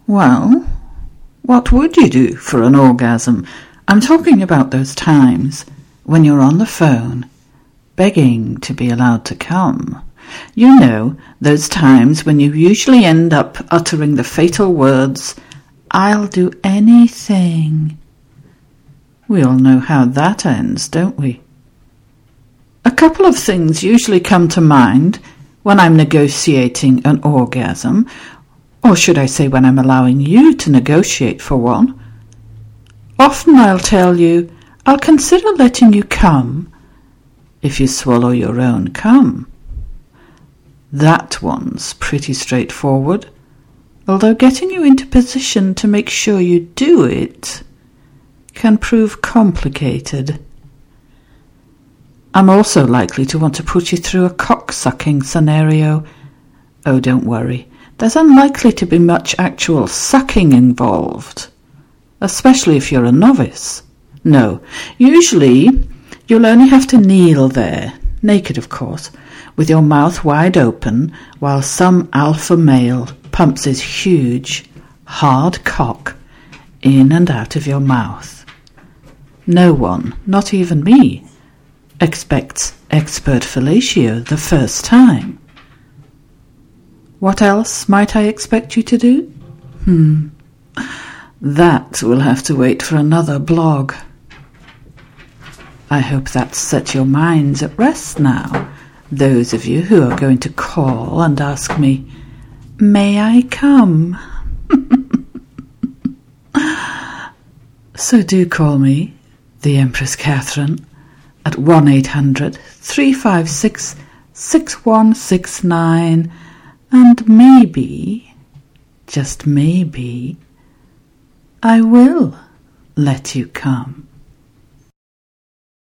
Well, what would you do for an orgasm? I'm talking about those times when you're on the phone, begging to be allowed to come. You know, those times when you usually end up uttering the fatal words, "I'll do anything." We all know how that ends, don't we? A couple of things usually come to mind when I'm negotiating an orgasm, or should I say when I'm allowing you to negotiate for one. Often I'll tell you, "I'll consider letting you come if you swallow your own cum." That one's pretty straightforward, although getting you into position to make sure you do it can prove complicated. I'm also likely to want to put you through a cock-sucking scenario. Oh, don't worry, there's unlikely to be much actual sucking involved, especially if you're a novice. No, usually you'll only have to kneel there, naked of course, with your mouth wide open while some alpha male pumps his huge, hard cock in and out of your mouth. No one, not even me, expects expert fellatio the first time. What else might I expect you to do? That will have to wait for another blog. I hope that's set your minds at rest now, those of you who are going to call and ask me, "May I come?" So do call me, the Empress Catherine, at 1-800-356-6169, and maybe, just maybe, I will let you come.